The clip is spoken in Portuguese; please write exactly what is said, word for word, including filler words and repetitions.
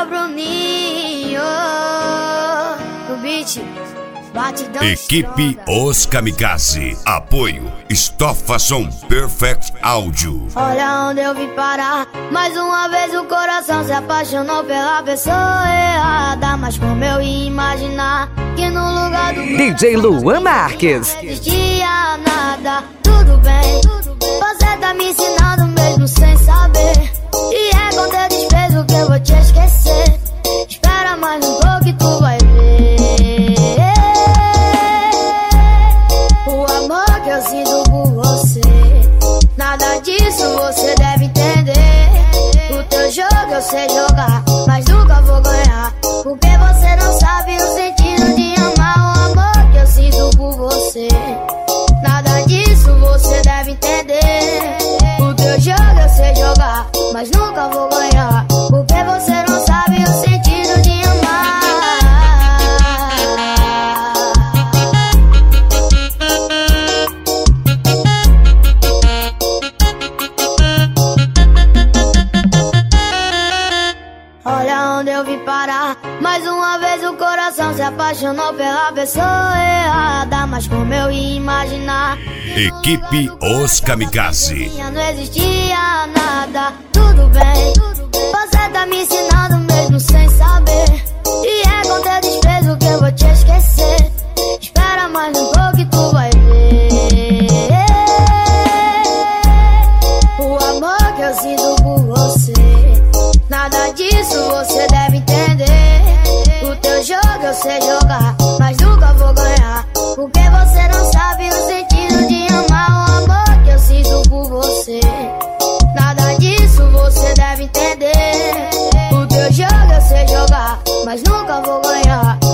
o Bruninho. O beat, batidão. Equipe Os Kamikaze. Apoio Estofa Som Perfect Áudio. Olha onde eu vim parar. Mais uma vez o coração se apaixonou pela pessoa errada. Mas como eu ia imaginar que no lugar do D J Luan Marques não existia nada. Tudo bem, você tá me ensinando mesmo sem saber. E é com teu desprezo que eu vou te esquecer. Espera mais um pouco e tu vai ver o amor que eu sinto por você. Nada disso você deve entender. O teu jogo eu sei jogar, mas nunca vou ganhar, porque você não sabe o sentido de amar. O amor que eu sinto por você. Nada disso você deve entender. O teu jogo eu sei jogar, mas nunca vou ganhar, porque você não sabe o sentido de amar. Olha onde eu vim parar. Mais uma vez o coração se apaixonou pela pessoa errada. Mas como eu ia imaginar Equipe Os Kamikaze. não existia nada. Tudo bem, você tá me ensinando mesmo sem saber. E é com teu desprezo que eu vou te esquecer. Espera mais um pouco e tu vai ver o amor que eu sinto por você. Nada disso você deve entender. O teu jogo eu sei jogar, mas nunca vou ganhar, porque você não sabe o sentido de amar. O amor que eu sinto por você. Nada disso você deve entender. O teu jogo eu sei jogar, mas nunca vou ganhar,